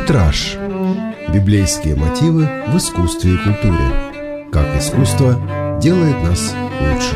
Витраж. Библейские мотивы в искусстве и культуре. Как искусство делает нас лучше.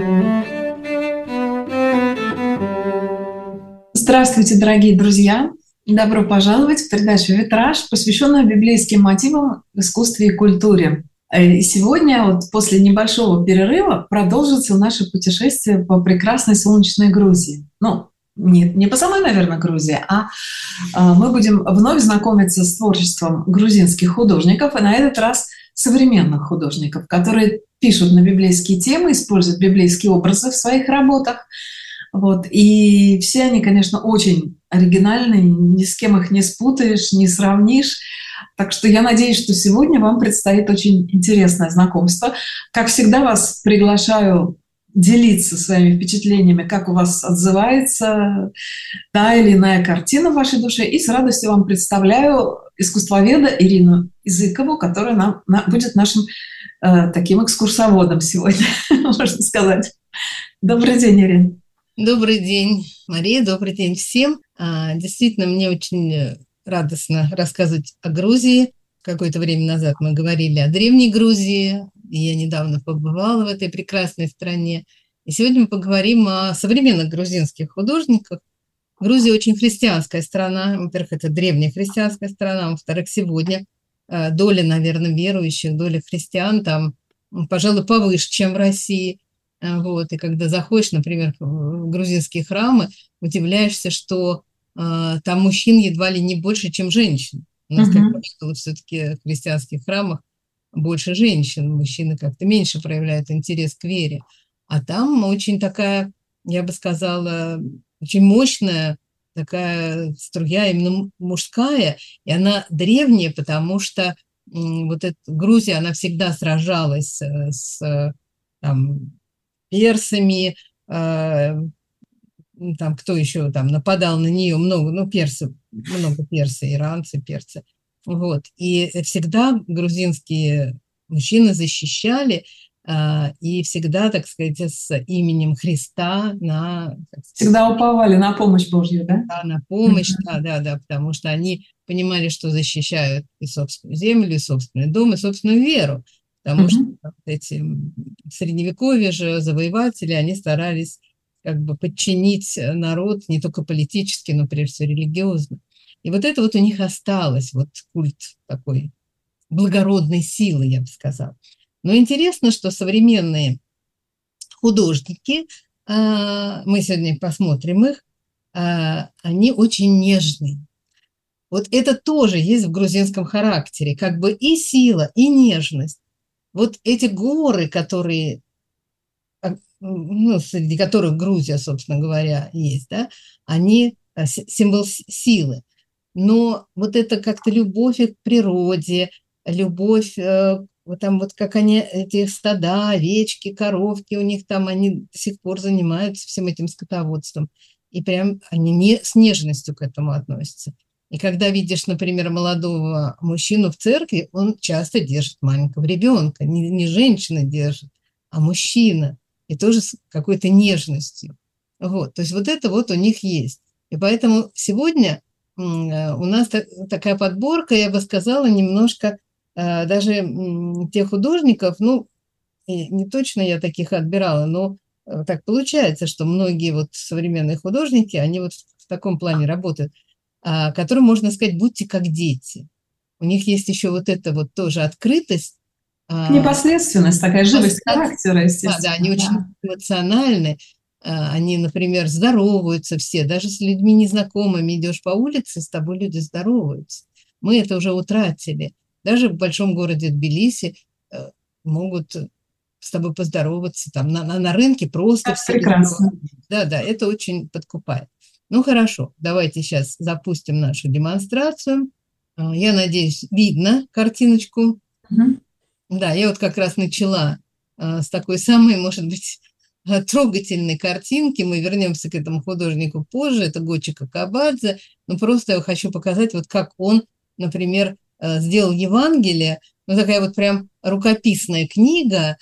Здравствуйте, дорогие друзья! Добро пожаловать в передачу «Витраж», посвященную библейским мотивам в искусстве и культуре. И сегодня, после небольшого перерыва, продолжится наше путешествие по прекрасной солнечной Грузии. Нет, не по самой, наверное, Грузии, а мы будем вновь знакомиться с творчеством грузинских художников, и на этот раз современных художников, которые пишут на библейские темы, используют библейские образы в своих работах. И все они, конечно, очень оригинальные, ни с кем их не спутаешь, не сравнишь. Так что я надеюсь, что сегодня вам предстоит очень интересное знакомство. Как всегда, вас приглашаю делиться своими впечатлениями, как у вас отзывается та или иная картина в вашей душе. И с радостью вам представляю искусствоведа Ирину Языкову, которая будет нашим таким экскурсоводом сегодня, можно сказать. Добрый день, Ирина. Добрый день, Мария, добрый день всем. Действительно, мне очень радостно рассказывать о Грузии. Какое-то время назад мы говорили о Древней Грузии, и я недавно побывала в этой прекрасной стране. И сегодня мы поговорим о современных грузинских художниках. Грузия очень христианская страна. Во-первых, это древняя христианская страна. Во-вторых, сегодня доля, наверное, верующих, доля христиан там, пожалуй, повыше, чем в России. И когда заходишь, например, в грузинские храмы, удивляешься, что там мужчин едва ли не больше, чем женщин. У нас, как правило, все-таки в христианских храмах больше женщин, мужчины как-то меньше проявляют интерес к вере. А там очень такая, я бы сказала, очень мощная такая струя, именно мужская, и она древняя, потому что Грузия, она всегда сражалась с персами, кто еще нападал на нее, много персы, иранцы, перцы. И всегда грузинские мужчины защищали, и всегда, так сказать, с именем Христа всегда уповали на помощь Божью, да? Да, на помощь, да, потому что они понимали, что защищают и собственную землю, и собственный дом, и собственную веру. Потому что эти в Средневековье же завоеватели, они старались подчинить народ не только политически, но прежде всего религиозно. И это у них осталось, культ такой благородной силы, я бы сказала. Но интересно, что современные художники, мы сегодня посмотрим их, они очень нежные. Это тоже есть в грузинском характере, и сила, и нежность. Эти горы, которые, среди которых Грузия, собственно говоря, есть, да, они символ силы. Но это как-то любовь к природе, любовь, как они, эти стада, овечки, коровки, у них там, они до сих пор занимаются всем этим скотоводством. И прям они с нежностью к этому относятся. И когда видишь, например, молодого мужчину в церкви, он часто держит маленького ребенка. Не женщина держит, а мужчина. И тоже с какой-то нежностью. То есть это у них есть. И поэтому сегодня у нас такая подборка, я бы сказала, немножко даже тех художников, не точно я таких отбирала, но так получается, что многие современные художники, они в таком плане работают, которым можно сказать, будьте как дети. У них есть еще эта тоже открытость. Непосредственность, такая живость характера, естественно. Да, они очень эмоциональны. Они, например, здороваются все. Даже с людьми незнакомыми идешь по улице, с тобой люди здороваются. Мы это уже утратили. Даже в большом городе Тбилиси могут с тобой поздороваться. На рынке просто так все. Прекрасно. Да, это очень подкупает. Хорошо, давайте сейчас запустим нашу демонстрацию. Я надеюсь, видно картиночку. Да, я как раз начала с такой самой, может быть, трогательной картинки. Мы вернемся к этому художнику позже. Это Гочи Кокабадзе. Но просто я хочу показать, как он, например, сделал Евангелие. Такая прям рукописная книга,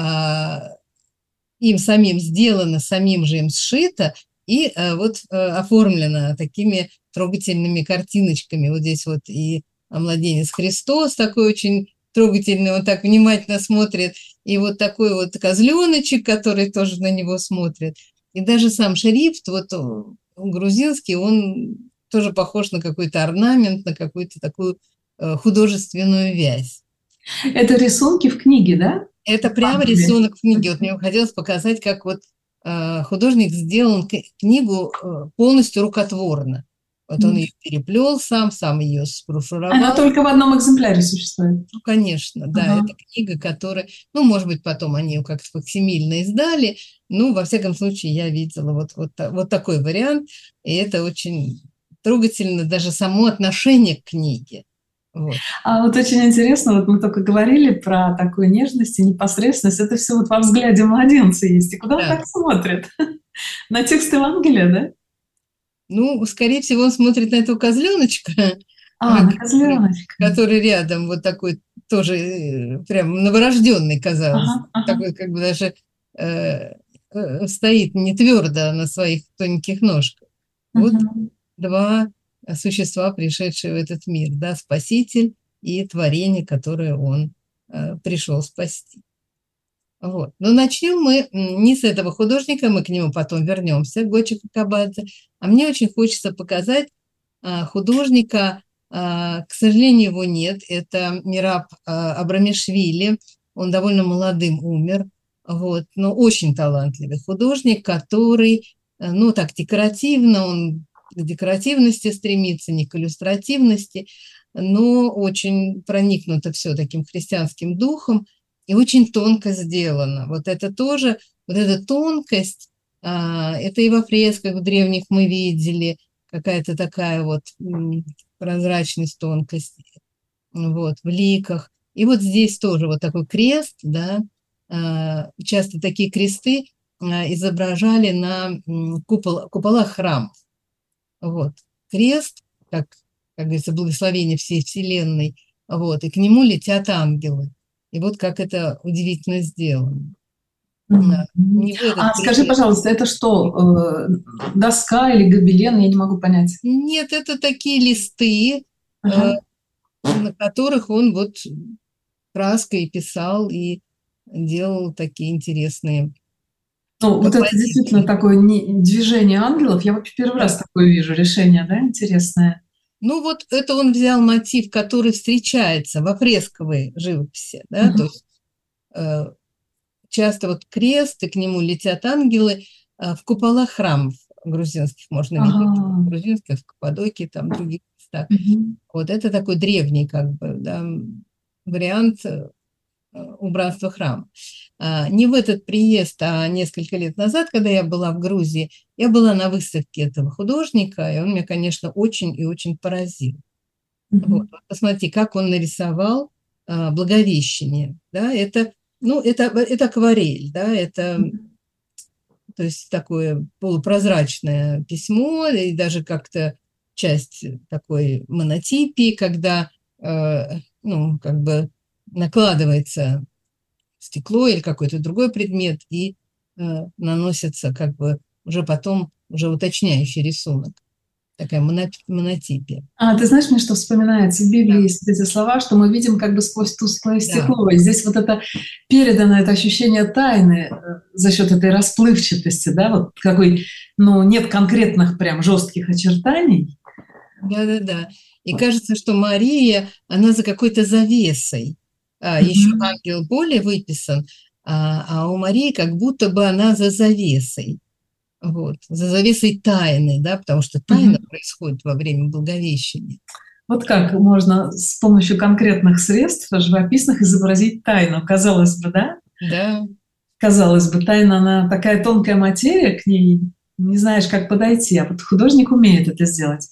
им самим сделана, самим же им сшита. И оформлена такими трогательными картиночками. Вот здесь вот и младенец Христос такой очень трогательный, он так внимательно смотрит, и вот такой вот козленочек, который тоже на него смотрит. И даже сам шрифт, вот грузинский, он тоже похож на какой-то орнамент, на какую-то такую художественную вязь. Это рисунки в книге, да? Это прямо рисунок в книге. Вот мне хотелось показать, как вот художник сделал книгу полностью рукотворно. Вот он ее переплел сам ее спрошуровал. Она только в одном экземпляре существует? Ну, конечно, да. Это книга, которая... Ну, может быть, потом они ее как-то факсимильно издали. Ну, во всяком случае, я видела вот такой вариант. И это очень трогательно, даже само отношение к книге. Вот. А вот очень интересно, вот мы только говорили про такую нежность и непосредственность. Это все вот во взгляде младенца есть. И куда он так смотрит? На текст Евангелия, да? Ну, скорее всего, он смотрит на этого козленочка, на козленочка, который рядом, вот такой тоже прям новорожденный, казалось, такой как бы даже стоит не твердо на своих тоненьких ножках. Вот два существа, пришедшие в этот мир, да, Спаситель и творение, которое он пришел спасти. Вот. Но начнем мы не с этого художника, мы к нему потом вернемся, Гочи Кокабадзе. А мне очень хочется показать художника, к сожалению, его нет, это Мираб Абрамишвили, он довольно молодым умер, вот, но очень талантливый художник, который, ну, так декоративно, он к декоративности стремится, не к иллюстративности, но очень проникнуто все таким христианским духом, и очень тонко сделано. Вот это тоже, вот эта тонкость, это и во фресках в древних мы видели, какая-то такая вот прозрачность, тонкость, вот, в ликах. И вот здесь тоже вот такой крест, да, часто такие кресты изображали на куполах храмов. Вот, крест, как говорится, благословение всей вселенной, вот, и к нему летят ангелы. И вот как это удивительно сделано. Скажи, пожалуйста, это что, доска или гобелен? Я не могу понять. Нет, это такие листы, на которых он вот краской писал и делал такие интересные. Ну, вот это действительно такое движение ангелов. Я вообще первый раз такое вижу, решение, да, интересное. Ну, вот это он взял мотив, который встречается во фресковой живописи, да, то есть часто вот крест, и к нему летят ангелы в куполах храмов грузинских, можно видеть, в грузинских, в Каппадокии, там, других местах. Вот это такой древний, как бы, да, вариант убранства храма. Не в этот приезд, а несколько лет назад, когда я была в Грузии, я была на выставке этого художника, и он меня, конечно, очень и очень поразил. Вот, посмотрите, как он нарисовал Благовещение. Да, это акварель, да, это то есть такое полупрозрачное письмо, и даже как-то часть такой монотипии, когда, ну, как бы накладывается стекло или какой-то другой предмет и наносится как бы уже потом уже уточняющий рисунок. Такая монотипия. Ты знаешь, мне что вспоминается? В Библии есть эти слова, что мы видим как бы сквозь тусклое стекло. И здесь вот это передано, это ощущение тайны за счет этой расплывчатости, да, вот какой, ну, нет конкретных прям жестких очертаний. Да. И кажется, что Мария, она за какой-то завесой. Еще ангел более выписан, а у Марии как будто бы она за завесой. Вот, за завесой тайны, да, потому что тайна происходит во время Благовещения. Вот как можно с помощью конкретных средств живописных изобразить тайну, казалось бы, да? Да. Казалось бы, тайна, она такая тонкая материя, к ней не знаешь, как подойти, а вот художник умеет это сделать.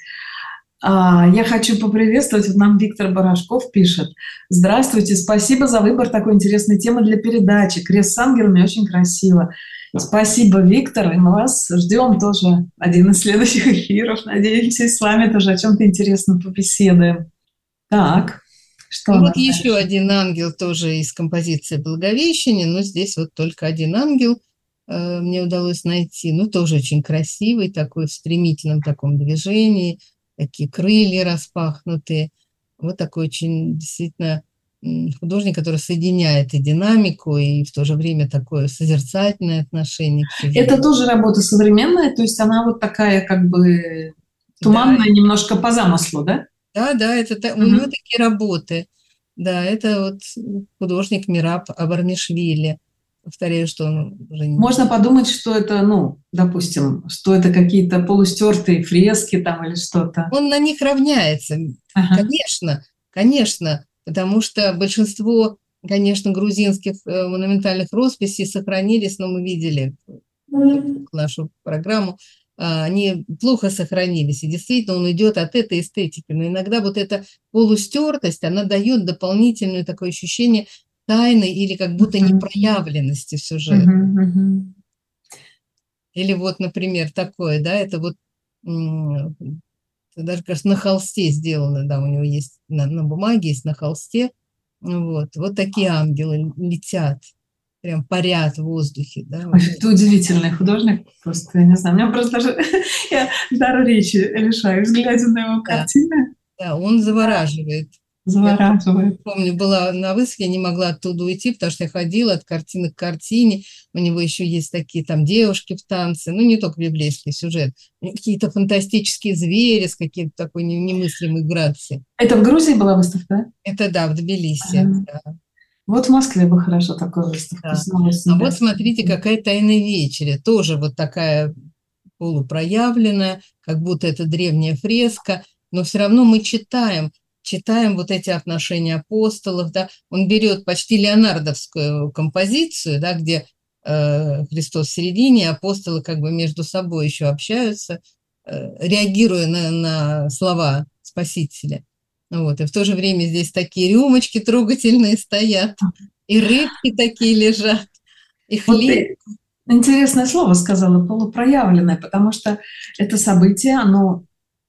Я хочу поприветствовать, вот нам Виктор Барашков пишет. Здравствуйте, спасибо за выбор такой интересной темы для передачи. Крест с ангелами очень красиво. Спасибо, Виктор, и мы вас ждем тоже один из следующих эфиров. Надеемся, с вами тоже о чем-то интересном побеседуем. Так, что вот еще один ангел тоже из композиции Благовещения, но здесь вот только один ангел мне удалось найти. Ну, тоже очень красивый, такой в стремительном таком движении. такие крылья распахнутые. Вот такой очень действительно художник, который соединяет и динамику, и в то же время такое созерцательное отношение к сюжету. Это тоже работа современная, то есть она вот такая как бы туманная, да, немножко по замыслу, да? Да, это у него такие работы. Да, это вот художник Мераб Абармишвили. Повторяю, что он уже не... Можно подумать, что это, допустим, что это какие-то полустертые фрески там или что-то. Он на них равняется. Конечно, потому что большинство, конечно, грузинских монументальных росписей сохранились, но мы видели нашу программу, они плохо сохранились. И действительно, он идет от этой эстетики. Но иногда вот эта полустертость, она дает дополнительное такое ощущение тайны или как будто непроявленности в сюжете. Или вот, например, такое, да, это вот даже, кажется, на холсте сделано, да, у него есть на бумаге, есть на холсте. Вот такие ангелы летят, прям парят в воздухе. Да, вот. Ты удивительный художник, просто, я не знаю, у меня просто даже я дар речи лишаюсь, глядя на его картины. Да, он завораживает. Завораживает. Я помню, была на выставке, я не могла оттуда уйти, потому что я ходила от картины к картине. У него еще есть такие там девушки в танце, не только библейский сюжет, какие-то фантастические звери с какой-то такой немыслимой грацией. Это в Грузии была выставка, да? Это, да, в Тбилиси. Да. Вот в Москве бы хорошо такую выставку. Да. А вот смотрите, какая «Тайна вечеря». Тоже вот такая полупроявленная, как будто это древняя фреска, но все равно мы читаем вот эти отношения апостолов, да, он берет почти леонардовскую композицию, да, где Христос в середине, апостолы как бы между собой еще общаются, реагируя на слова Спасителя. Вот, и в то же время здесь такие рюмочки трогательные стоят, и рыбки такие лежат, и хлеб. Вот интересное слово сказала, полупроявленное, потому что это событие, оно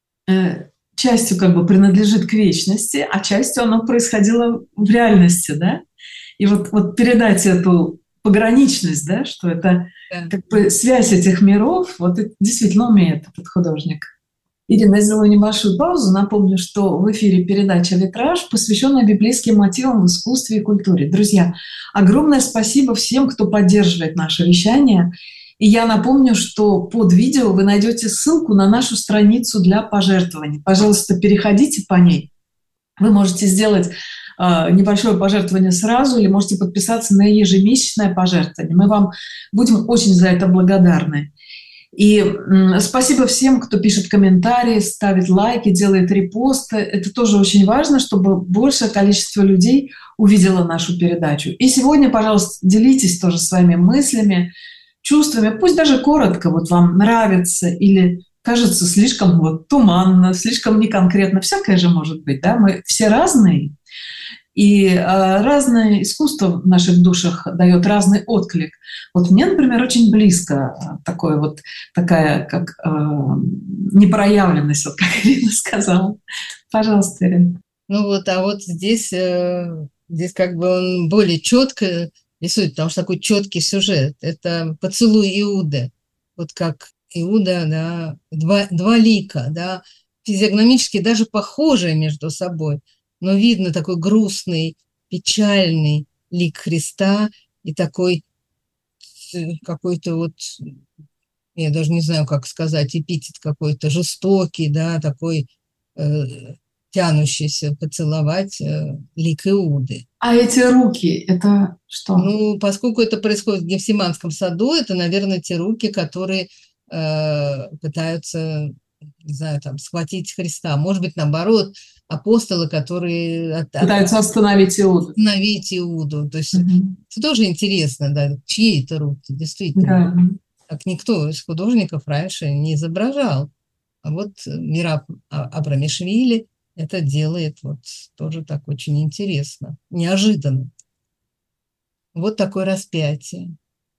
частью как бы принадлежит к вечности, а частью оно происходило в реальности, да? И вот передать эту пограничность, да, что это как бы связь этих миров, вот это действительно умеет этот художник. Ирина, я сделаю небольшую паузу. Напомню, что в эфире передача «Витраж», посвященная библейским мотивам в искусстве и культуре. Друзья, огромное спасибо всем, кто поддерживает наше вещание. И я напомню, что под видео вы найдете ссылку на нашу страницу для пожертвований. Пожалуйста, переходите по ней. Вы можете сделать небольшое пожертвование сразу или можете подписаться на ежемесячное пожертвование. Мы вам будем очень за это благодарны. И спасибо всем, кто пишет комментарии, ставит лайки, делает репосты. Это тоже очень важно, чтобы большее количество людей увидело нашу передачу. И сегодня, пожалуйста, делитесь тоже своими мыслями, чувствами. Пусть даже коротко вот вам нравится или кажется слишком вот туманно, слишком неконкретно. Всякое же может быть, да? Мы все разные. И разное искусство в наших душах дает разный отклик. Вот мне, например, очень близко такая как непроявленность, вот как Ирина сказала. Пожалуйста, Ирина. А вот здесь как бы он более четко рисует, потому что такой четкий сюжет. Это поцелуй Иуды. Вот как Иуда, да, два лика, да, физиогномически даже похожие между собой. Но видно такой грустный, печальный лик Христа и такой какой-то вот, я даже не знаю, как сказать, эпитет какой-то жестокий, да, такой тянущийся поцеловать лик Иуды. А эти руки, это что? Поскольку это происходит в Гефсиманском саду, это, наверное, те руки, которые пытаются, не знаю, там, схватить Христа. Может быть, наоборот, апостолы, которые пытаются остановить Иуду. То есть это тоже интересно, да, чьи это руки, действительно. Да. Так никто из художников раньше не изображал. А вот Мераб Абрамишвили это делает вот тоже так очень интересно, неожиданно. Вот такое распятие.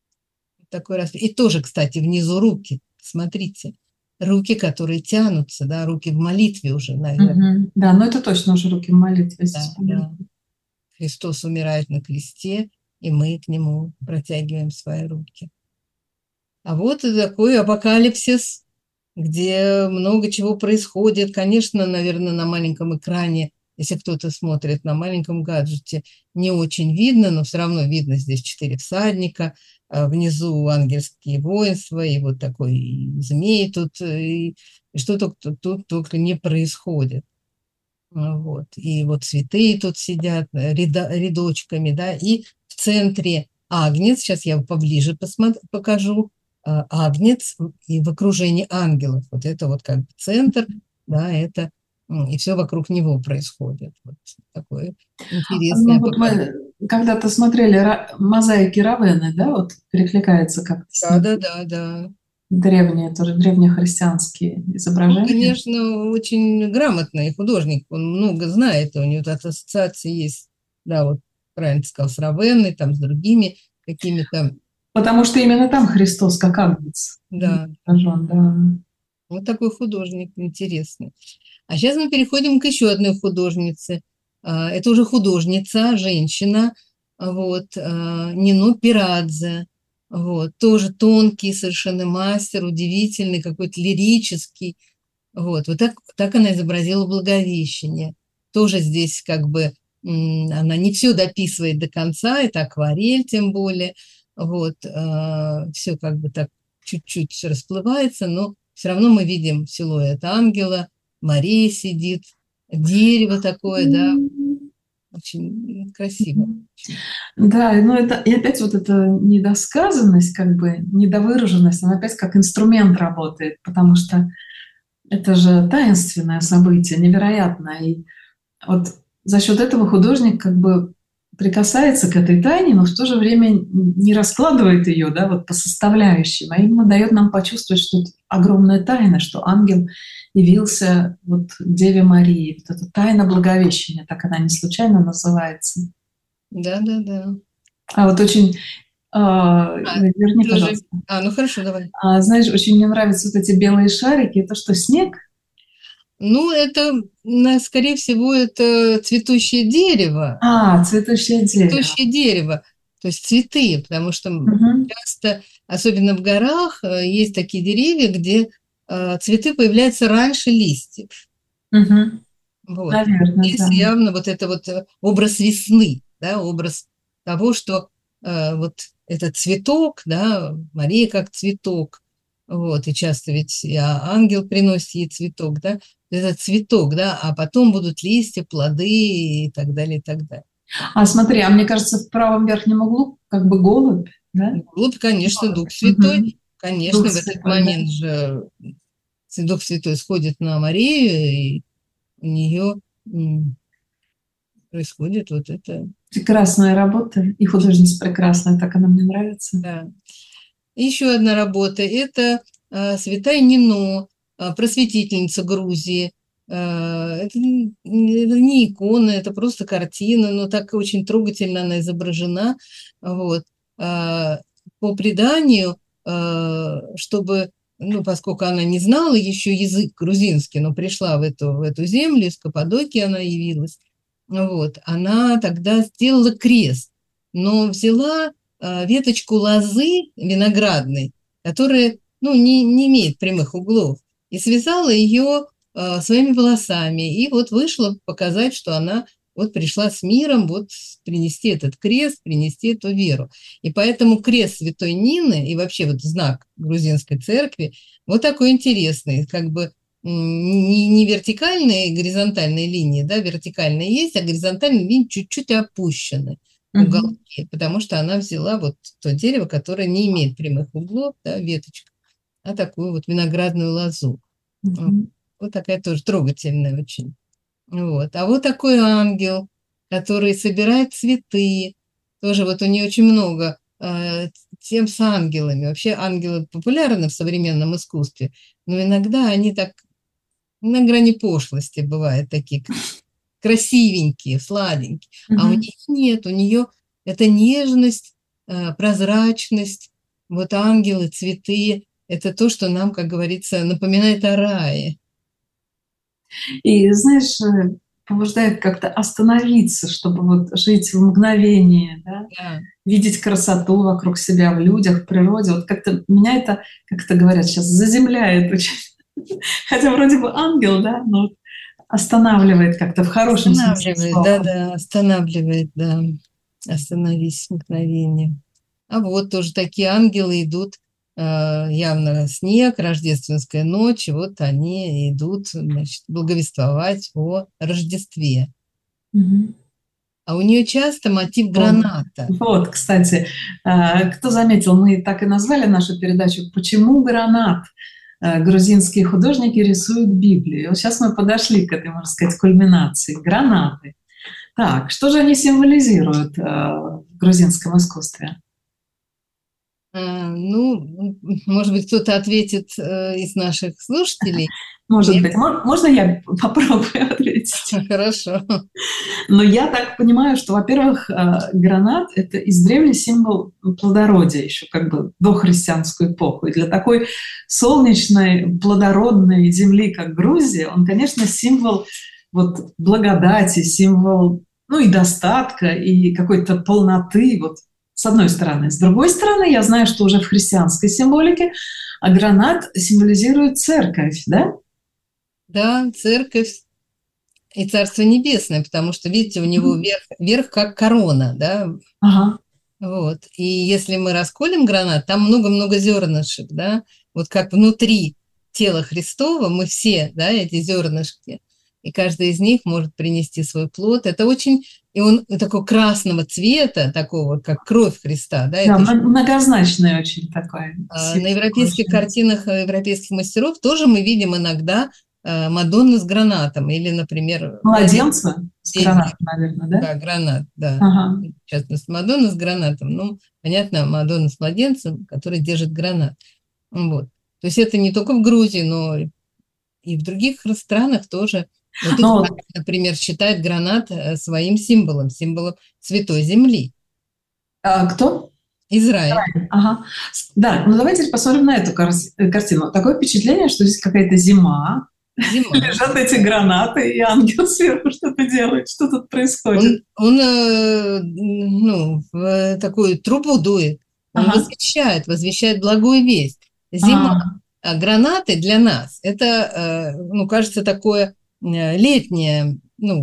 И тоже, кстати, внизу руки, смотрите. Руки, которые тянутся, да, руки в молитве уже, наверное. Да, но это точно уже руки в молитве. Да. Христос умирает на кресте, и мы к Нему протягиваем свои руки. А вот и такой апокалипсис где много чего происходит. Конечно, наверное, на маленьком экране, если кто-то смотрит на маленьком гаджете, не очень видно, но все равно видно здесь 4 всадника, внизу ангельские воинства, и вот такой и змей тут, и что тут только не происходит. Вот. И вот цветы тут сидят рядочками, да, и в центре агнец, сейчас я поближе покажу, агнец и в окружении ангелов. Вот это вот как бы центр, да, это, и все вокруг него происходит. Вот такое интересное вот мы когда-то смотрели мозаики Равенны, да, вот перекликается как-то с ним. Да. Древние, тоже древнехристианские изображения. Он, конечно, очень грамотный художник, он много знает, у него тут ассоциации есть, да, вот правильно ты сказал, с Равенной, там, с другими какими-то. Потому что именно там Христос как агнец. Да. Да. Вот такой художник интересный. А сейчас мы переходим к еще одной художнице. Это уже художница, женщина, вот, Нино Пирадзе. Вот, тоже тонкий совершенно мастер, удивительный, какой-то лирический. Вот так она изобразила Благовещение. Тоже здесь как бы она не все дописывает до конца, это акварель тем более. Вот, все как бы так чуть-чуть расплывается, но все равно мы видим силуэт ангела, Мария сидит, дерево такое, да, очень красиво. Да, но это и опять вот эта недосказанность, как бы недовыраженность, она опять как инструмент работает, потому что это же таинственное событие, невероятное. И вот за счет этого художник как бы прикасается к этой тайне, но в то же время не раскладывает ее, да, вот по составляющим, а именно дает нам почувствовать, что это огромная тайна, что ангел явился вот Деве Марии. Вот эта тайна Благовещения, так она не случайно называется. Да. А вот очень... верни, пожалуйста. Ну хорошо, давай. Знаешь, очень мне нравятся вот эти белые шарики. Это что, снег? Ну, это, скорее всего, это цветущее дерево. Цветущее дерево. Цветущее дерево, то есть цветы, потому что часто, особенно в горах, есть такие деревья, где цветы появляются раньше листьев. Вот. Наверное, здесь явно вот это вот образ весны, да, образ того, что вот этот цветок, да, Мария как цветок, вот, и часто ведь ангел приносит ей цветок, да, этот цветок, да, а потом будут листья, плоды и так далее, и так далее. Смотри, мне кажется, в правом верхнем углу как бы голубь, да? Голубь, конечно, Дух Святой, конечно, Дух в этот момент же Дух Святой сходит на Марию, и у нее происходит вот это. Прекрасная работа, и художница прекрасная, так она мне нравится. Да. Еще одна работа – это святая Нино, просветительница Грузии. Это не икона, это просто картина, но так очень трогательно она изображена. Вот. По преданию, чтобы, поскольку она не знала еще язык грузинский, но пришла в эту землю, из Каппадокии она явилась, вот, она тогда сделала крест, но взяла веточку лозы виноградной, которая не имеет прямых углов, и связала ее своими волосами. И вот вышла показать, что она вот пришла с миром вот принести этот крест, принести эту веру. И поэтому крест святой Нины и вообще вот знак грузинской церкви вот такой интересный, как бы не вертикальные, горизонтальные линии, да, вертикальные есть, а горизонтальные линии чуть-чуть опущены. Уголки, потому что она взяла вот то дерево, которое не имеет прямых углов, да, веточка, а такую вот виноградную лозу. Вот такая тоже трогательная очень. Вот. А вот такой ангел, который собирает цветы. Тоже вот у нее очень много тем с ангелами. Вообще ангелы популярны в современном искусстве, но иногда они так на грани пошлости бывают такие красивенькие, сладенькие. А у нее нет, у нее это нежность, прозрачность, вот ангелы, цветы. Это то, что нам, как говорится, напоминает о рае. И, знаешь, побуждает как-то остановиться, чтобы вот жить в мгновении, да? Видеть красоту вокруг себя, в людях, в природе. Вот как-то меня это, как это говорят сейчас, заземляет очень. Хотя вроде бы ангел, да, но останавливает как-то в хорошем смысле слова. Да, останавливает, да. Остановись, мгновение. А вот тоже такие ангелы идут, явно снег, рождественская ночь, и вот они идут, значит, благовествовать о Рождестве. Мгм. А у нее часто мотив граната. Вот, кстати, кто заметил, мы так и назвали нашу передачу «Почему гранат?». Грузинские художники рисуют Библию. Вот сейчас мы подошли к этой, можно сказать, кульминации. Гранаты. Так, что же они символизируют в грузинском искусстве? Ну, может быть, кто-то ответит из наших слушателей. Может быть. Можно я попробую ответить? Хорошо. Но я так понимаю, что, во-первых, гранат – это издревле символ плодородия, еще как бы дохристианскую эпоху. И для такой солнечной, плодородной земли, как Грузия, он, конечно, символ вот благодати, символ, ну, и достатка, и какой-то полноты, вот, с одной стороны. С другой стороны, я знаю, что уже в христианской символике гранат символизирует церковь, да? Да, церковь и Царство Небесное, потому что, видите, у него верх как корона, да? Ага. Вот. И если мы расколем гранат, там много-много зернышек, да? Вот как внутри тела Христова мы все, да, эти зернышки, и каждый из них может принести свой плод. Это очень, и он такого красного цвета, такого, как кровь Христа, да? Да, это многозначный очень такой. На европейских картинах европейских мастеров тоже мы видим иногда Мадонна с гранатом или, например... Младенца с гранатом, наверное, да? Да, гранат, да. Ага. В частности, Мадонна с гранатом. Ну, понятно, Мадонна с младенцем, который держит гранат. Вот. То есть это не только в Грузии, но и в других странах тоже. Вот Израиль, например, считает гранат своим символом Святой Земли. Кто? Израиль. Ага. Да, ну давайте посмотрим на эту картину. Такое впечатление, что здесь какая-то зима. Лежат эти гранаты, и ангел сверху что-то делает. Что тут происходит? Он в такую трубу дует. Он возвещает благую весть. Зима. А гранаты для нас – это, кажется, такое летнее,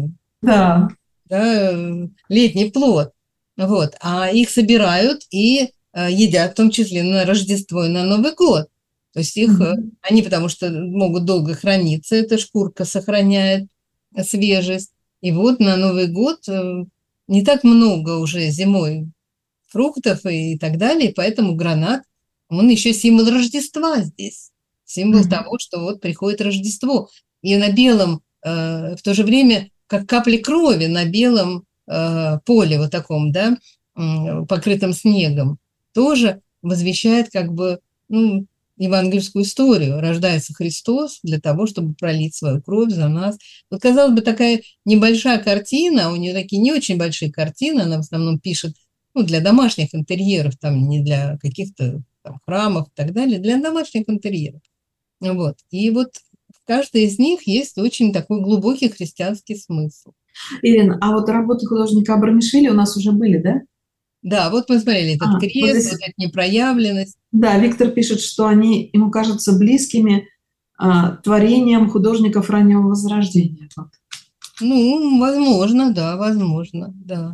летний плод. Вот. А их собирают и едят, в том числе на Рождество и на Новый год. То есть их, они, потому что могут долго храниться, эта шкурка сохраняет свежесть. И вот на Новый год не так много уже зимой фруктов и так далее, поэтому гранат, он еще символ Рождества здесь, символ того, что вот приходит Рождество. И на белом, в то же время, как капли крови на белом поле вот таком, да, покрытом снегом, тоже возвещает как бы, евангельскую историю. Рождается Христос для того, чтобы пролить свою кровь за нас. Вот, казалось бы, такая небольшая картина, у нее такие не очень большие картины, она в основном пишет для домашних интерьеров, там не для каких-то там храмов и так далее, для домашних интерьеров. Вот. И вот в каждой из них есть очень такой глубокий христианский смысл. Ирина, а вот работы художника Абрамишвили у нас уже были, да? Да, вот мы смотрели этот крест, вот здесь... эта непроявленность. Да, Виктор пишет, что они ему кажутся близкими творением художников раннего Возрождения. Вот. Возможно, да.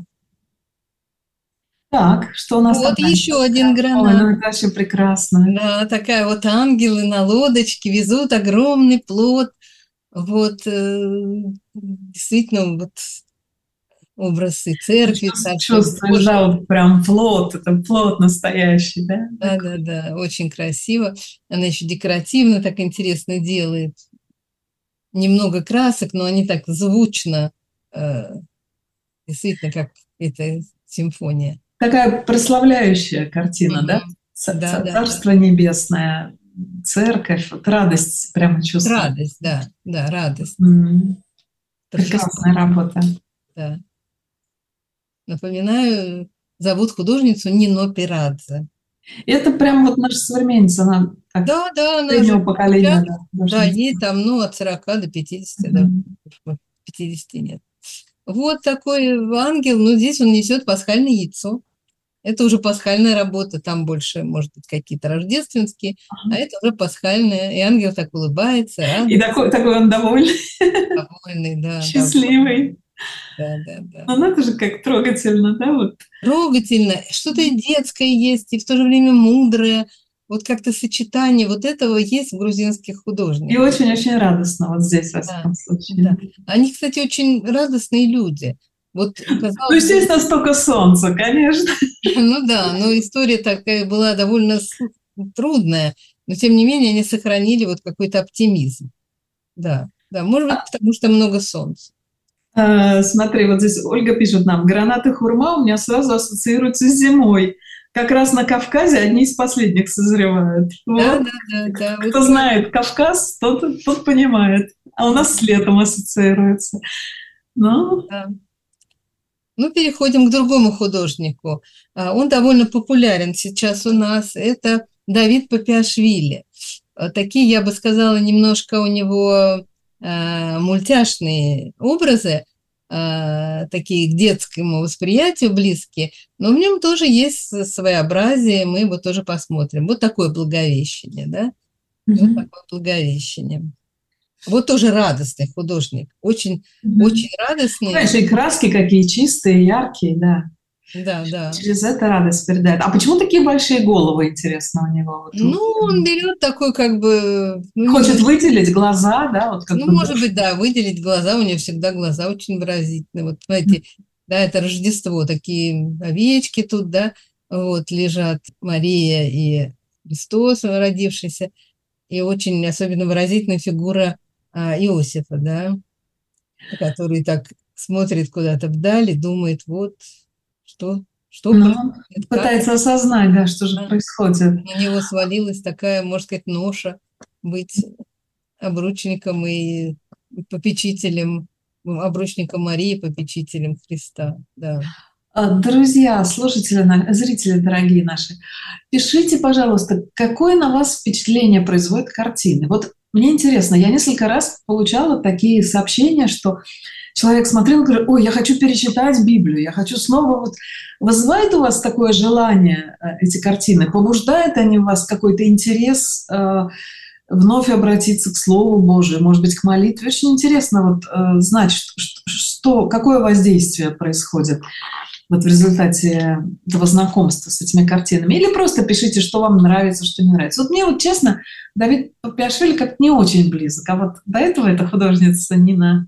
Так, что у нас вот там? Еще один гранат. Ой, это вообще прекрасно. Да, такая вот ангелы на лодочке везут огромный плод. Вот, действительно, вот образ и церкви. Чувствуешь, да, вот прям плод, это плод настоящий, да? Да, очень красиво. Она еще декоративно так интересно делает. Немного красок, но они так звучно, действительно, как эта симфония. Такая прославляющая картина, да? Царство небесное, церковь, вот радость прямо чувствую. Радость, да, радость. Прекрасная работа. Да. Напоминаю, зовут художницу Нино Пирадзе. Это прям вот наша современница, она среднего поколения. Да, ей там, от 40 до 50, да, 50 нет. Вот такой ангел, здесь он несет пасхальное яйцо. Это уже пасхальная работа, там больше, может быть, какие-то рождественские, а это уже пасхальная. И ангел так улыбается, И радуется, такой он довольный, довольный, да, счастливый. да. Ну, это же как трогательно, да, вот. Трогательно, что-то и детское есть, и в то же время мудрое. Вот как-то сочетание вот этого есть в грузинских И художниках. очень-очень радостно вот здесь, во всяком случае. Да. Они, кстати, очень радостные люди. Вот, Ну, казалось бы, естественно, столько солнца, конечно. ну да, но история такая была довольно трудная, но тем не менее они сохранили вот какой-то оптимизм. Да, может быть, потому что много солнца. Смотри, вот здесь Ольга пишет нам: гранаты хурма у меня сразу ассоциируются с зимой. Как раз на Кавказе одни из последних созревают. Вот. Да. Кто Вот знает Кавказ, тот понимает. А у нас с летом ассоциируется. Ну, да. Ну, переходим к другому художнику. Он довольно популярен сейчас у нас. Это Давид Папиашвили. Такие, я бы сказала, немножко у него мультяшные образы, такие к детскому восприятию близкие, но в нем тоже есть своеобразие, мы его тоже посмотрим. Вот такое Благовещение, да? Вот такое Благовещение. Вот тоже радостный художник, очень радостный. Знаешь, и краски какие чистые, яркие, да. Да. Через это радость передает. А почему такие большие головы, интересно, у него? Ну, он берет такой как бы... Хочет выделить глаза, да? Вот ну, может быть, да, выделить глаза. У него всегда глаза очень выразительные. Вот, знаете, да, это Рождество, такие овечки тут, да, вот лежат Мария и Христос родившийся. И очень особенно выразительная фигура Иосифа, да, который так смотрит куда-то вдаль и думает, вот, что происходит, пытается осознать, да, что же происходит. На него свалилась такая, можно сказать, ноша быть обручником и попечителем, обручником Марии, попечителем Христа, да. Друзья, слушатели, зрители дорогие наши, пишите, пожалуйста, какое на вас впечатление производят картины. Вот мне интересно, я несколько раз получала такие сообщения, что человек смотрел и говорит: ой, я хочу перечитать Библию, я хочу снова... Вот... Вызывает у вас такое желание эти картины? Побуждают они у вас какой-то интерес вновь обратиться к Слову Божию, может быть, к молитве? Очень интересно вот знать, какое воздействие происходит вот в результате этого знакомства с этими картинами. Или просто пишите, что вам нравится, что не нравится. Вот мне вот честно, Давид Папиашвили как-то не очень близок. А вот до этого эта художница Нина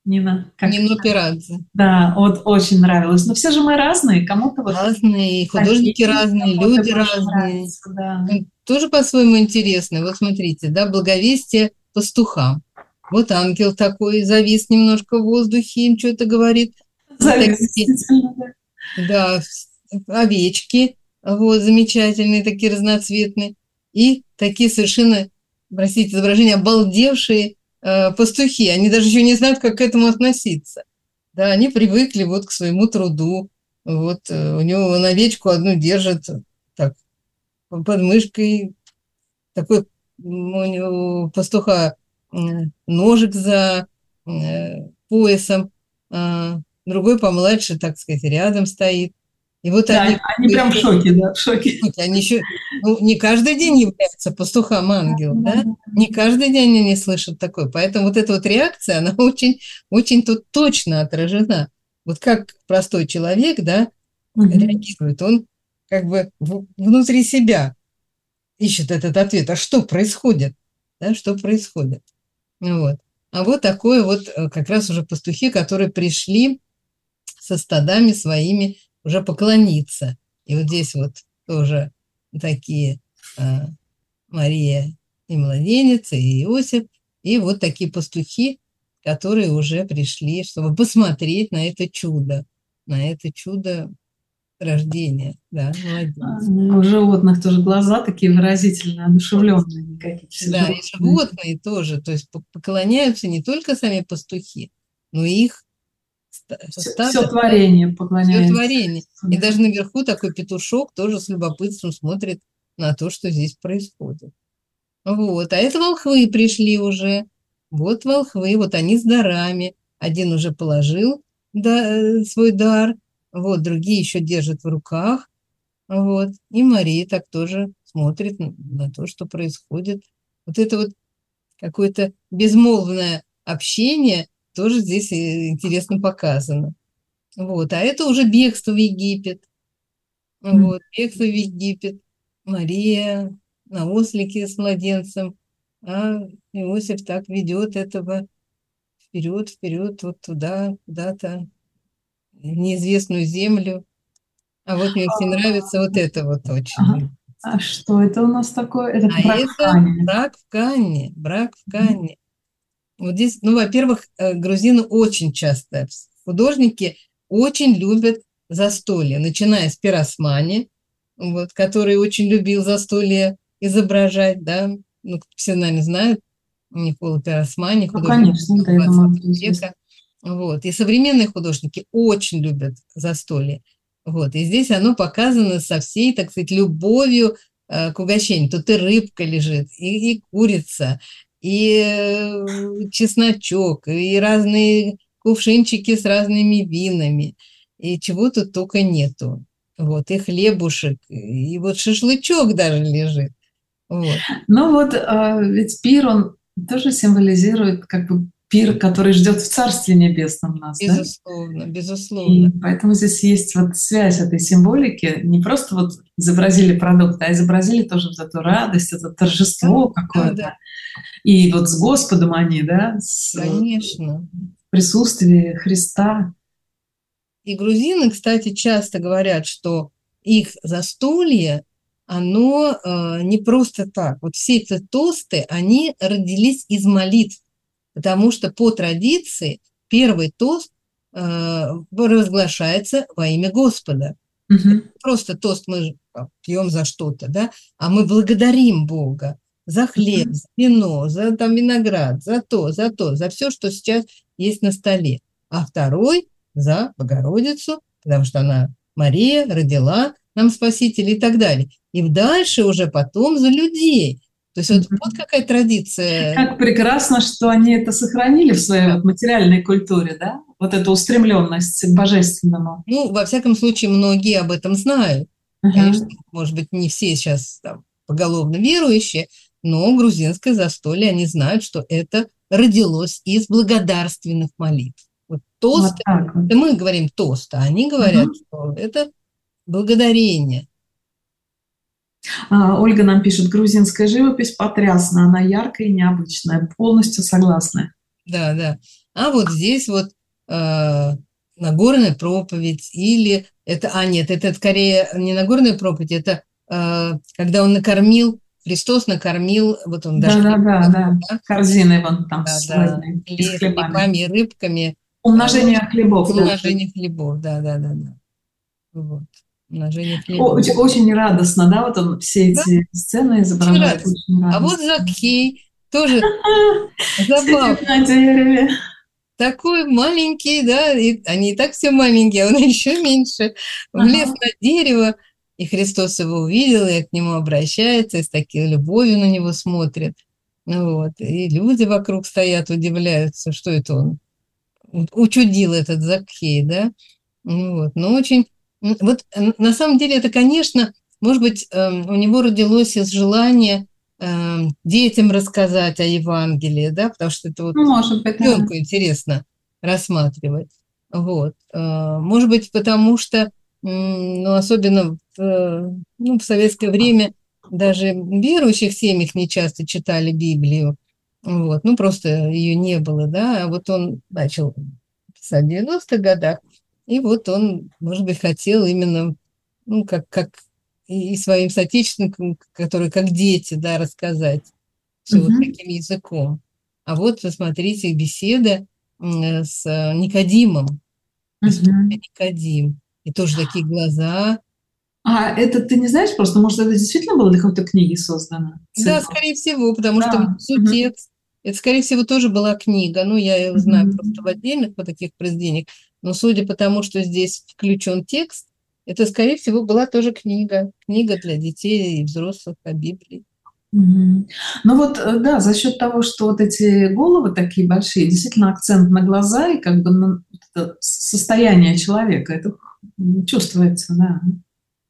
Пирадзе. Да, вот очень нравилось. Но все же мы разные, кому-то вот... Разные, художники разные, люди разные. Да. Тоже по-своему интересно. Вот смотрите, да, благовестие пастухам. Вот ангел такой завис немножко в воздухе, им что-то говорит. Завис, действительно, да. Да, овечки, вот, замечательные, такие разноцветные. И такие совершенно, простите за выражение, обалдевшие пастухи. Они даже еще не знают, как к этому относиться. Да, они привыкли вот к своему труду. Вот у него он овечку одну держит так, под мышкой. Такой у него пастуха ножик за поясом. Другой помладше, так сказать, рядом стоит. И вот да, они прям в шоке, да, в шоке. Они еще, не каждый день являются пастухам ангел, да? Не каждый день они слышат такое. Поэтому вот эта вот реакция, она очень тут точно отражена. Вот как простой человек, да, реагирует, он как бы внутри себя ищет этот ответ. А что происходит? Да, что происходит? Вот. А вот такое вот как раз уже пастухи, которые пришли со стадами своими уже поклониться. И вот здесь вот тоже такие Мария и младенец, и Иосиф, и вот такие пастухи, которые уже пришли, чтобы посмотреть на это чудо рождения, да, младенца. У животных тоже глаза такие выразительные, одушевленные какие-то. Да, и животные тоже, то есть поклоняются не только сами пастухи, но и их все творение поклоняется. Все творение. И даже наверху такой петушок тоже с любопытством смотрит на то, что здесь происходит. Вот. А это волхвы пришли уже. Вот волхвы, вот они с дарами. Один уже положил свой дар, вот другие еще держат в руках. Вот. И Мария так тоже смотрит на то, что происходит. Вот это вот какое-то безмолвное общение тоже здесь интересно показано. Вот. А это уже бегство в Египет. Вот. Бегство в Египет. Мария на ослике с младенцем, а Иосиф так ведет этого вперед, вперед, вот туда, куда-то, в неизвестную землю. А вот мне очень нравится вот это вот очень. А что это у нас такое? Это брак в это Кане. брак в Канне, брак в Канне. Вот здесь, ну, во-первых, грузины очень часто, художники очень любят застолье, начиная с Пиросмани, вот, который очень любил застолье изображать, да, ну, все, наверное, знают Никколо Пиросмани, Ну, художник конечно, да, я 20 думаю, века. Вот. И современные художники очень любят застолье. Вот. И здесь оно показано со всей, так сказать, любовью к угощению. Тут и рыбка лежит, и курица, и чесночок, и разные кувшинчики с разными винами, и чего тут только нету. Вот, и хлебушек, и вот шашлычок даже лежит. Вот. Ну вот, ведь пир, он тоже символизирует как бы пир, который ждет в Царстве Небесном нас, да? Безусловно, безусловно. И поэтому здесь есть вот связь этой символики. Не просто вот изобразили продукт, а изобразили тоже вот эту радость, это торжество какое-то. Да. И вот с Господом они, да, Конечно. в присутствии Христа. И грузины, кстати, часто говорят, что их застолье, оно не просто так. Вот все эти тосты, они родились из молитв, потому что по традиции первый тост провозглашается во имя Господа. Угу. Просто тост мы пьем за что-то, да, а мы благодарим Бога за хлеб, за вино, за там виноград, за то, за все, что сейчас есть на столе. А второй за Богородицу, потому что она, Мария, родила нам Спасителя и так далее. И дальше уже потом за людей. То есть вот какая традиция. Как прекрасно, что они это сохранили в своей вот материальной культуре, да? Вот эту устремленность к божественному. Ну, во всяком случае, многие об этом знают. Конечно, может быть, не все сейчас там поголовно верующие, но грузинское застолье, они знают, что это родилось из благодарственных молитв. Вот тост, вот. Это мы говорим тост, а они говорят, что это благодарение. Ольга нам пишет, грузинская живопись потрясна, она яркая и необычная, полностью согласна. Да, да. А вот здесь вот Нагорная проповедь или это, нет, это скорее не Нагорная проповедь, это когда он накормил, Христос накормил, вот он даже... Да, корзиной вон там с хлебами и рыбками. Умножение хлебов. Умножение хлебов, да. Вот. Умножение хлебов. Очень радостно, да, вот он все эти сцены изображает. Очень а вот Закхей тоже забавно. На дереве. Такой маленький, да, и они и так все маленькие, а он еще меньше. Влез на дерево, и Христос его увидел, и к нему обращается, и с такой любовью на него смотрит. Вот. И люди вокруг стоят, удивляются, что это он учудил, этот Закхей, да. Вот. Но очень... Вот на самом деле это, конечно, может быть, у него родилось из желания детям рассказать о Евангелии, да, потому что это вот ребенку интересно рассматривать. Вот. Может быть, потому что, ну, особенно в советское время даже в верующих семьях не часто читали Библию. Вот. Ну, просто ее не было, да, а вот он начал писать в 90-х годах, и вот он, может быть, хотел именно, ну, как и своим соотечественникам, которые как дети, да, рассказать все вот таким языком. А вот, посмотрите, беседа с Никодимом. Никодим. И тоже такие глаза. А это ты не знаешь просто? Может, это действительно было для какой-то книги создано? Да, скорее всего, потому что текст. Это, скорее всего, тоже была книга. Ну, я ее знаю просто в отдельных вот таких произведениях. Но судя по тому, что здесь включен текст, это, скорее всего, была тоже книга. Книга для детей и взрослых о Библии. Ну вот, да, за счет того, что вот эти головы такие большие, действительно акцент на глаза и как бы на состояние человека, это чувствуется, да.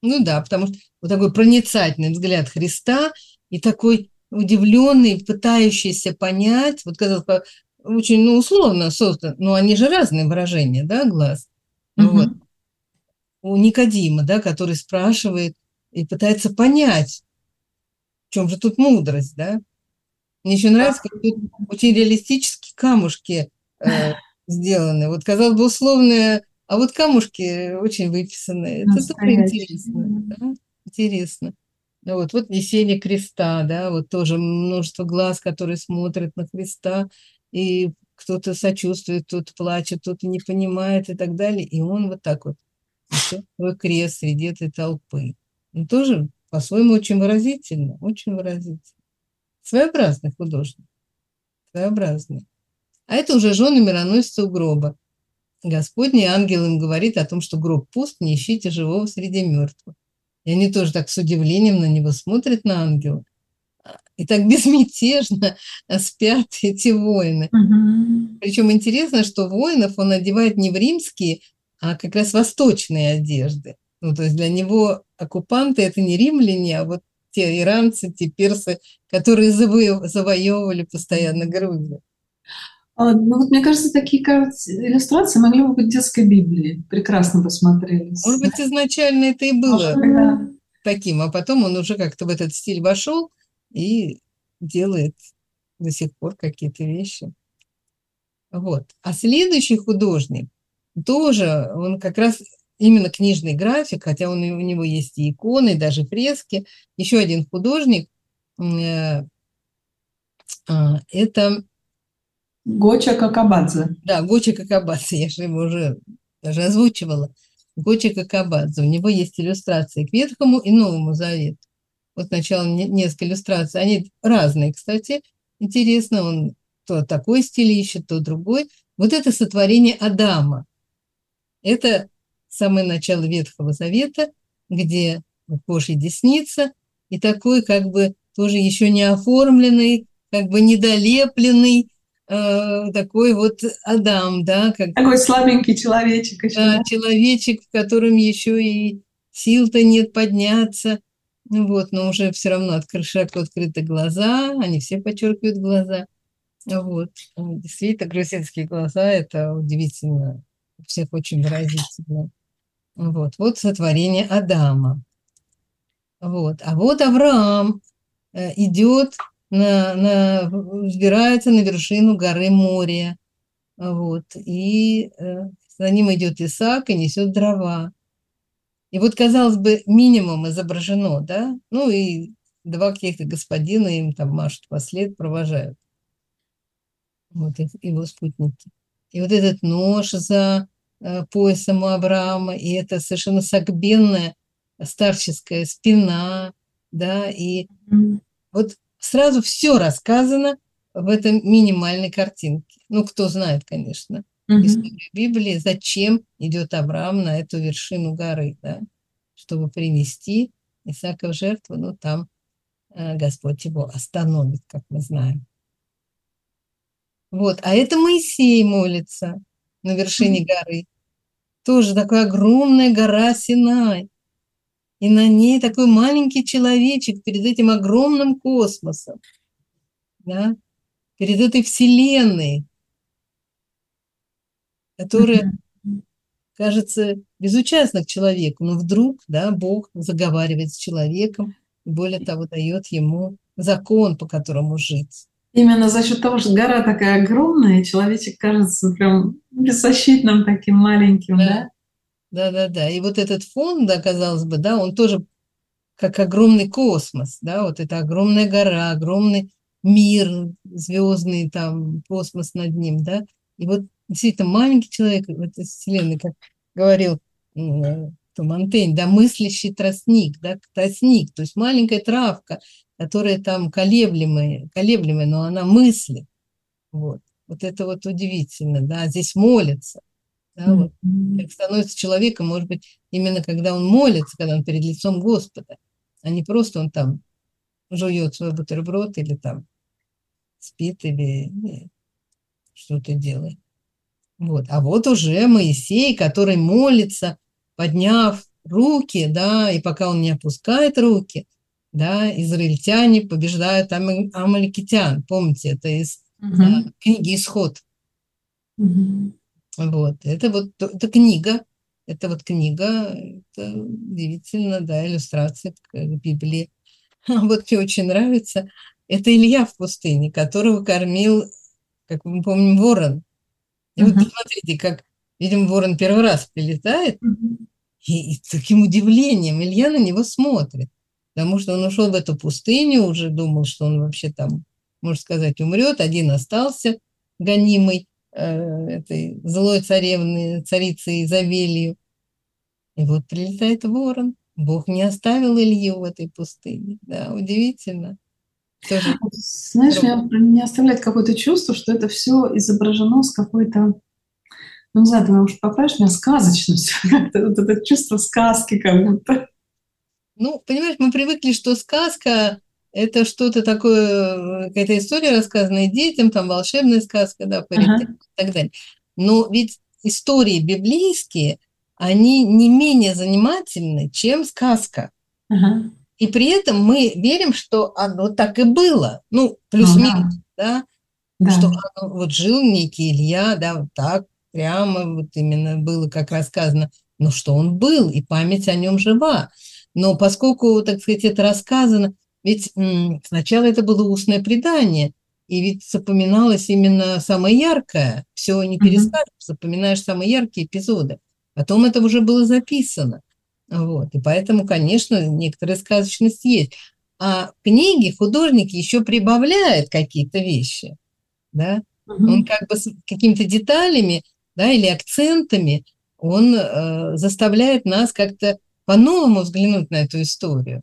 Ну да, потому что вот такой проницательный взгляд Христа и такой удивленный, пытающийся понять, вот казалось бы, очень, ну, условно создан, но они же разные выражения, да, глаз. Вот. Мгм. У Никодима, да, который спрашивает и пытается понять, в чем же тут мудрость, да. Мне еще нравится, как тут очень реалистические камушки сделаны. Вот, казалось бы, условные, а вот камушки очень выписаны. Это тоже Настоящий. интересно, да? Интересно. Ну вот несение креста, да, вот тоже множество глаз, которые смотрят на Христа, и кто-то сочувствует, кто-то плачет, кто-то не понимает и так далее. И он вот так вот несет свой крест среди этой толпы. Ну, тоже по-своему очень выразительно, очень выразительно. Своеобразный художник, своеобразный. А это уже жены мироносица у гроба. Господний ангел им говорит о том, что гроб пуст, не ищите живого среди мертвых. И они тоже так с удивлением на него смотрят, на ангела. И так безмятежно спят эти воины. Мгм. Причем интересно, что воинов он одевает не в римские, а как раз восточные одежды. Ну, то есть для него оккупанты – это не римляне, а вот те иранцы, те персы, которые завоевывали постоянно Грузию. Ну вот мне кажется, такие кажется, иллюстрации могли бы быть в детской Библии. Прекрасно бы смотрелись. Может быть, изначально это и Может было быть, да. таким, а потом он уже как-то в этот стиль вошел и делает до сих пор какие-то вещи. Вот. А следующий художник тоже, он как раз именно книжный график, хотя у него есть и иконы, и даже фрески. Еще один художник, это, Гоча Какабадзе. да, Гочи Какабадзе, я же его уже даже озвучивала. Гочи Какабадзе, у него есть иллюстрации к Ветхому и Новому Завету. Вот сначала несколько иллюстраций, они разные, кстати, интересно, он то такой стиль ищет, то другой. Вот это сотворение Адама. Это самое начало Ветхого Завета, где Божья десница и такой как бы тоже еще не оформленный, как бы недолепленный такой вот Адам, да, как Такой слабенький человечек еще, да? человечек, в котором еще и сил-то нет подняться. Ну вот, но уже все равно широко открыты глаза, они все подчеркивают глаза. Вот. Действительно, грузинские глаза – это удивительно, у всех очень выразительно. Вот сотворение Адама. Вот. А вот Авраам идет, взбирается на вершину горы Мория. Вот. И за ним идет Исаак и несет дрова. И вот, казалось бы, минимум изображено, да? Ну и два каких-то господина им там машут вслед, провожают. Вот его спутники. И вот этот нож за поясом у Авраама, и это совершенно согбенная старческая спина, да, и вот сразу все рассказано в этой минимальной картинке. Ну, кто знает, конечно, историю Библии, зачем идет Авраам на эту вершину горы, да, чтобы принести Исаака в жертву, ну, там Господь его остановит, как мы знаем. Вот, а это Моисей молится на вершине горы. Тоже такая огромная гора Синай. И на ней такой маленький человечек перед этим огромным космосом, да, перед этой вселенной, которая кажется безучастна к человеку, но вдруг, да, Бог заговаривает с человеком, и более того, дает ему закон, по которому жить. Именно за счет того, что гора такая огромная, человечек кажется прям беззащитным таким маленьким, да? Да. И вот этот фон, да, казалось бы, да, он тоже как огромный космос, да, вот это огромная гора, огромный мир звездный, там, космос над ним, да. И вот действительно маленький человек в этой вселенной, как говорил Монтень, да, мыслящий тростник, да, тростник, то есть маленькая травка, которая там колеблемая, но она мыслит. Вот это вот удивительно, да, здесь молится, да, вот. Как становится человеком, может быть, именно когда он молится, когда он перед лицом Господа, а не просто он там жует свой бутерброд или там спит или что-то делает. Вот. А вот уже Моисей, который молится, подняв руки, да, и пока он не опускает руки, да, израильтяне побеждают амаликитян. Помните, это из книги «Исход». Вот, это книга, это удивительно, да, иллюстрация к Библии. Вот мне очень нравится. Это Илья в пустыне, которого кормил, как мы помним, ворон. И вот посмотрите, как, видимо, ворон первый раз прилетает, и с таким удивлением Илья на него смотрит, потому что он ушел в эту пустыню, уже думал, что он вообще там, можно сказать, умрет, один остался гонимый этой злой царицей Изавелью. И вот прилетает ворон. Бог не оставил Илью в этой пустыне. Да, удивительно. Тоже знаешь, меня оставляет какое-то чувство, что это все изображено с какой-то, ну, не знаю, ты уж поправишь меня, сказочностью. Как-то вот это чувство сказки как будто. Ну, понимаешь, мы привыкли, что сказка – это что-то такое, какая-то история, рассказанная детям, там волшебная сказка, да, и так далее. Но ведь истории библейские, они не менее занимательны, чем сказка. И при этом мы верим, что оно так и было. Ну, плюс-минус, да? Что вот жил некий Илья, да, вот так прямо вот именно было, как рассказано, но что он был, и память о нем жива. Но поскольку, так сказать, это рассказано, ведь сначала это было устное предание, и ведь запоминалось именно самое яркое, все не перескажешь, запоминаешь самые яркие эпизоды. Потом это уже было записано. Вот. И поэтому, конечно, некоторая сказочность есть. А в книге художник еще прибавляет какие-то вещи. Да? Он как бы с какими-то деталями, да, или акцентами, он заставляет нас как-то по-новому взглянуть на эту историю.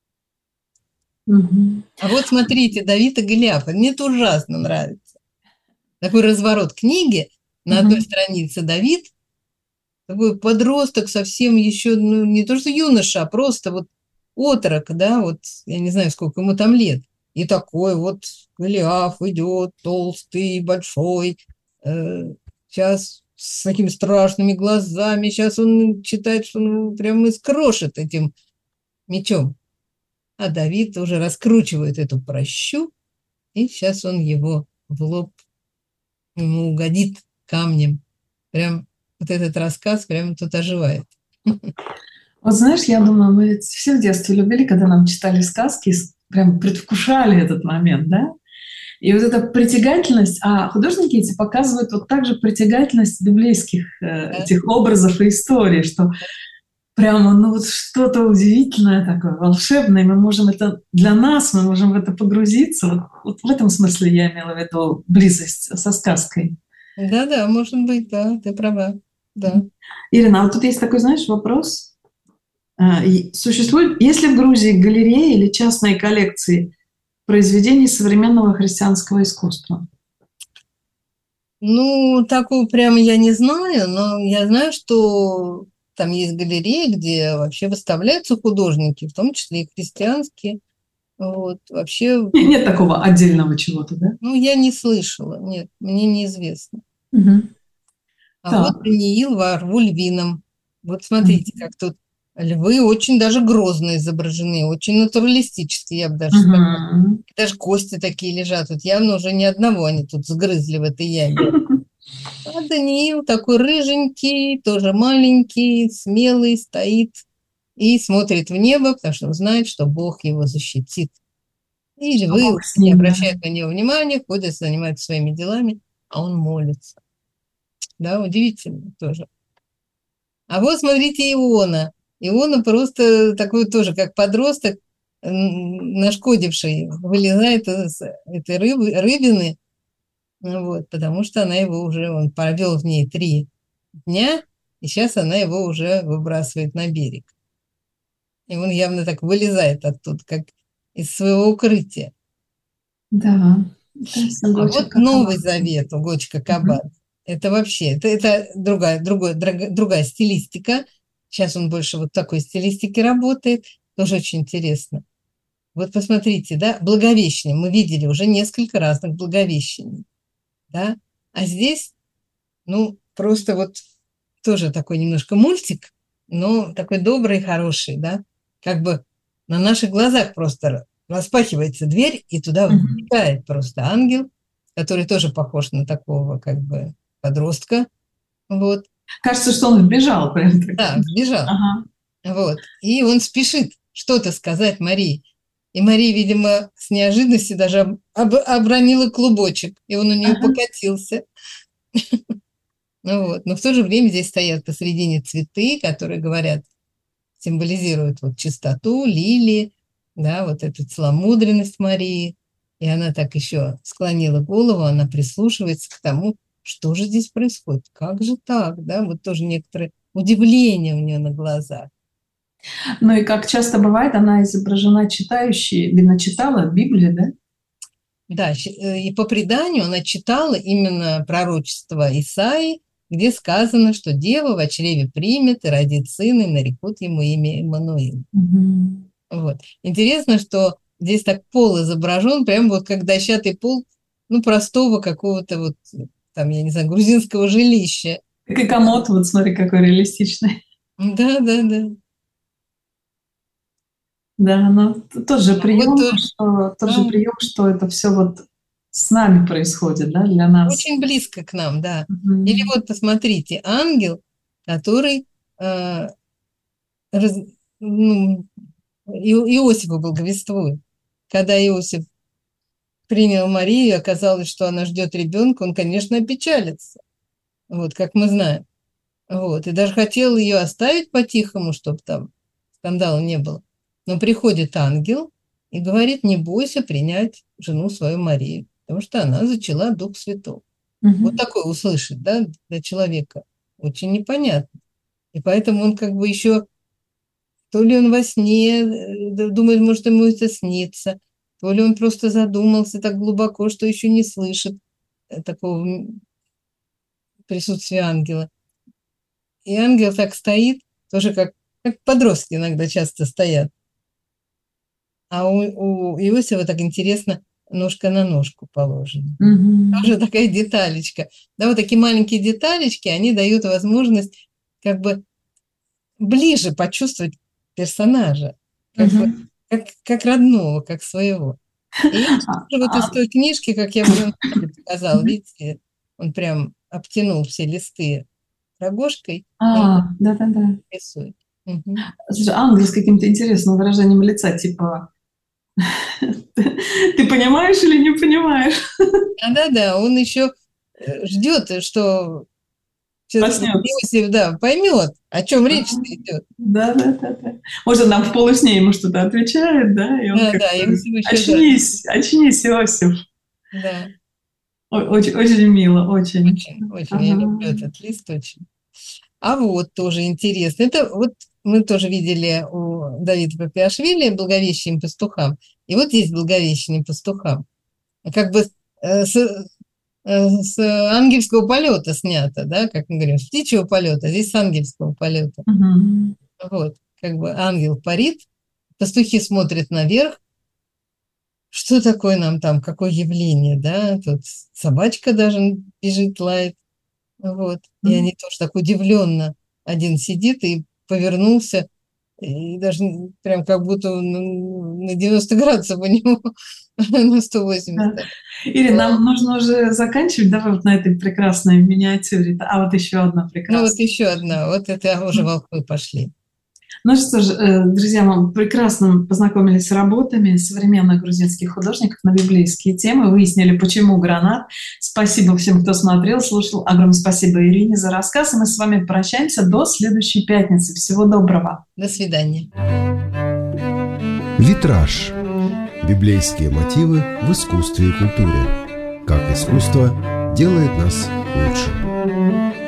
А вот смотрите, Давид и Голиаф, мне это ужасно нравится. Такой разворот книги, на одной странице Давид, такой подросток совсем еще, ну, не то что юноша, а просто вот отрок, да, вот, я не знаю, сколько ему там лет. И такой вот Голиаф идет, толстый, большой, сейчас с такими страшными глазами, сейчас он считает, что он прям искрошит этим мечом. А Давид уже раскручивает эту пращу, и сейчас он его в лоб, ему угодит камнем. Прям вот этот рассказ прямо тут оживает. Вот знаешь, я думаю, мы ведь все в детстве любили, когда нам читали сказки, прям предвкушали этот момент, да? И вот эта притягательность, а художники эти показывают вот также притягательность библейских этих образов и историй, что прямо, ну вот что-то удивительное такое, волшебное, мы можем это, для нас мы можем в это погрузиться. Вот в этом смысле я имела в виду близость со сказкой. Да, может быть, да, ты права, да. Ирина, а вот тут есть такой, знаешь, вопрос. Существует, есть ли в Грузии галереи или частные коллекции произведений современного христианского искусства? Ну, такого прямо я не знаю, но я знаю, что там есть галереи, где вообще выставляются художники, в том числе и христианские. Вот, вообще... Нет такого отдельного чего-то, да? Ну, я не слышала, нет, мне неизвестно. Вот Даниил во рву львином. Вот смотрите, как тут львы очень даже грозно изображены, очень натуралистически, я бы даже сказала. Даже кости такие лежат. Тут явно уже ни одного они тут сгрызли в этой яме. А Даниил такой рыженький, тоже маленький, смелый, стоит и смотрит в небо, потому что он знает, что Бог его защитит. И львы не обращают на него внимания, ходят, занимаются своими делами, а он молится. Да, удивительно тоже. А вот смотрите Иона. Иона просто такой тоже, как подросток, нашкодивший, вылезает из этой рыбины, вот, потому что она его уже, он провел в ней 3 дня, и сейчас она его уже выбрасывает на берег. И он явно так вылезает оттуда, как из своего укрытия. Да. А вот Новый Завет у Гочка Кабад. Это вообще, это другая стилистика. Сейчас он больше вот такой стилистики работает. Тоже очень интересно. Вот посмотрите, да, Благовещение. Мы видели уже несколько разных Благовещений. Да? А здесь, ну, просто вот тоже такой немножко мультик, но такой добрый, хороший, да, как бы на наших глазах просто распахивается дверь, и туда вбегает просто ангел, который тоже похож на такого как бы подростка, вот. Кажется, что он вбежал прям так. Да, вбежал. Ага. Вот. И он спешит что-то сказать Марии. И Мария, видимо, с неожиданности даже обронила клубочек, и он у нее покатился. Ну вот. Но в то же время здесь стоят посредине цветы, которые говорят, символизируют вот чистоту, лилии, да, вот эту целомудренность Марии. И она так еще склонила голову, она прислушивается к тому, что же здесь происходит, как же так, да, вот тоже некоторое удивление у нее на глазах. Ну и как часто бывает, она изображена читающей, видно, читала Библию, да? Да, и по преданию она читала именно пророчество Исаии, где сказано, что дева в чреве примет и родит сына, и нарекут ему имя Иммануил. Вот. Интересно, что здесь так пол изображен, прям вот как дощатый пол, ну, простого какого-то вот, там, я не знаю, грузинского жилища. Как и комод, вот смотри, какой реалистичный. Да. Да, но тоже прием, вот, прием, что это все вот с нами происходит, да, для нас. Очень близко к нам, да. Или вот посмотрите, ангел, который Иосифа благовествует. Когда Иосиф принял Марию, оказалось, что она ждет ребенка, он, конечно, опечалится, вот, как мы знаем. Вот, и даже хотел ее оставить по-тихому, чтобы там скандала не было. Но приходит ангел и говорит, не бойся принять жену свою Марию, потому что она зачала Дух Святой. Вот такое услышать, да, для человека очень непонятно. И поэтому он как бы еще, то ли он во сне думает, может, ему это снится, то ли он просто задумался так глубоко, что еще не слышит такого присутствия ангела. И ангел так стоит, тоже как подростки иногда часто стоят. А у Иосифа так интересно, ножка на ножку положена. Тоже такая деталечка. Да, вот такие маленькие деталечки, они дают возможность как бы ближе почувствовать персонажа, как родного, как своего. И вот из той книжки, как я уже показала, видите, он прям обтянул все листы рогожкой. Да. Рисует. Слушай, ангел с каким-то интересным выражением лица, типа ты понимаешь или не понимаешь? Да, он еще ждет, что Иосиф, да, поймет, о чем речь-то идет. Да. Может, он нам в полусне ему что-то отвечает, да? И он очнись, Иосиф. Да. Очень мило, очень. Очень. Я люблю этот лист очень. А вот тоже интересно. Это вот мы тоже видели у Давида Папиашвили «Благовещение пастухам». И вот здесь «Благовещение пастухам». Как бы с ангельского полета снято, да, как мы говорим, с птичьего полета, здесь с ангельского полета. Вот, как бы ангел парит, пастухи смотрят наверх, что такое нам там, какое явление, да, тут собачка даже бежит, лает, вот, и они тоже так удивленно, один сидит и повернулся, и даже прям как будто на 90 градусов у него, на 180. Да. Ирина, нам нужно уже заканчивать, давай вот на этой прекрасной миниатюре. А вот еще одна прекрасная. Ну вот еще одна, вот это уже волхвы пошли. Ну что ж, друзья, мы прекрасно познакомились с работами современных грузинских художников на библейские темы, выяснили, почему гранат. Спасибо всем, кто смотрел, слушал. Огромное спасибо Ирине за рассказ. И мы с вами прощаемся до следующей пятницы. Всего доброго. До свидания. Витраж. Библейские мотивы в искусстве и культуре. Как искусство делает нас лучше.